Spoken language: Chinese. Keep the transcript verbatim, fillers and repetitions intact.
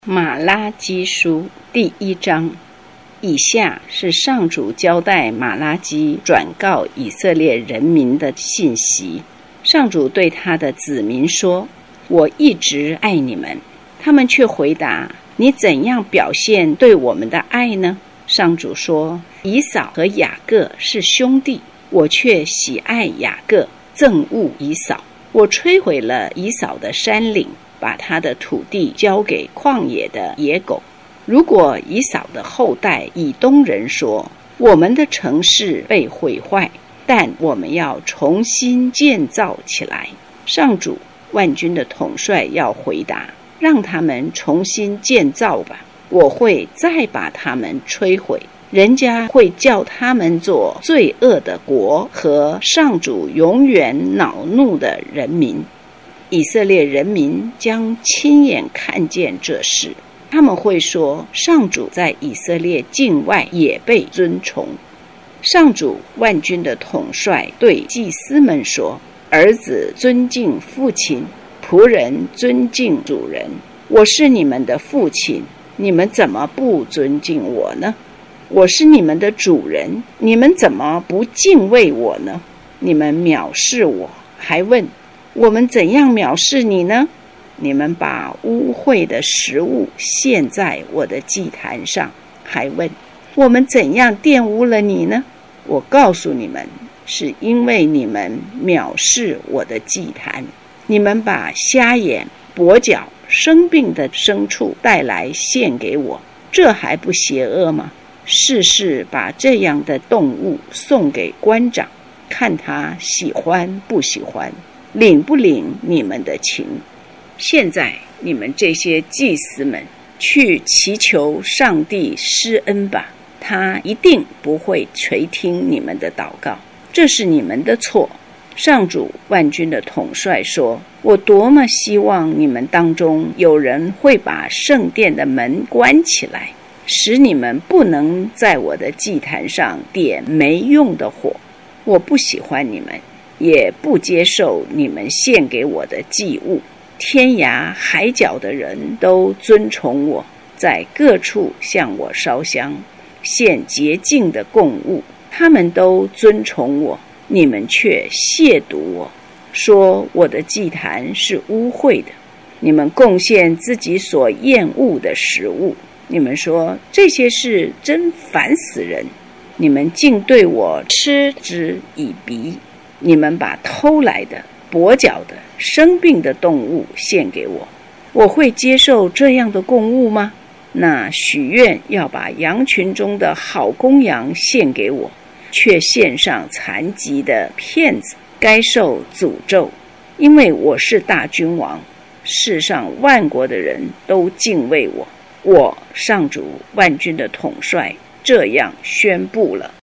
马拉基书第一章，以下是上主交代马拉基转告以色列人民的信息。上主对他的子民说：我一直爱你们。他们却回答：你怎样表现对我们的爱呢？上主说：以扫和雅各是兄弟，我却喜爱雅各，憎恶以扫。我摧毁了以扫的山岭，把他的土地交给旷野的野狗。如果以扫的后代以东人说：我们的城市被毁坏，但我们要重新建造起来。上主万军的统帅要回答：让他们重新建造吧，我会再把他们摧毁。人家会叫他们做罪恶的国和上主永远恼怒的人民。以色列人民将亲眼看见这事，他们会说：上主在以色列境外也被尊崇。上主万军的统帅对祭司们说：儿子尊敬父亲，仆人尊敬主人。我是你们的父亲，你们怎么不尊敬我呢？我是你们的主人，你们怎么不敬畏我呢？你们藐视我，还问：我们怎样藐视你呢？你们把污秽的食物献在我的祭坛上，还问：我们怎样玷污了你呢？我告诉你们，是因为你们藐视我的祭坛。你们把瞎眼、跛脚、生病的牲畜带来献给我，这还不邪恶吗？事事把这样的动物送给官长，看他喜欢不喜欢，领不领你们的情。现在你们这些祭司们，去祈求上帝施恩吧，他一定不会垂听你们的祷告，这是你们的错。上主万军的统帅说：我多么希望你们当中有人会把圣殿的门关起来，使你们不能在我的祭坛上点没用的火。我不喜欢你们，也不接受你们献给我的祭物。天涯海角的人都尊崇我，在各处向我烧香，献洁净的供物，他们都尊崇我，你们却亵渎我，说我的祭坛是污秽的。你们贡献自己所厌恶的食物，你们说这些事真烦死人。你们竟对我嗤之以鼻。你们把偷来的、跛脚的、生病的动物献给我，我会接受这样的供物吗？那许愿要把羊群中的好公羊献给我，却献上残疾的骗子，该受诅咒。因为我是大君王，世上万国的人都敬畏我。我上主万军的统帅这样宣布了。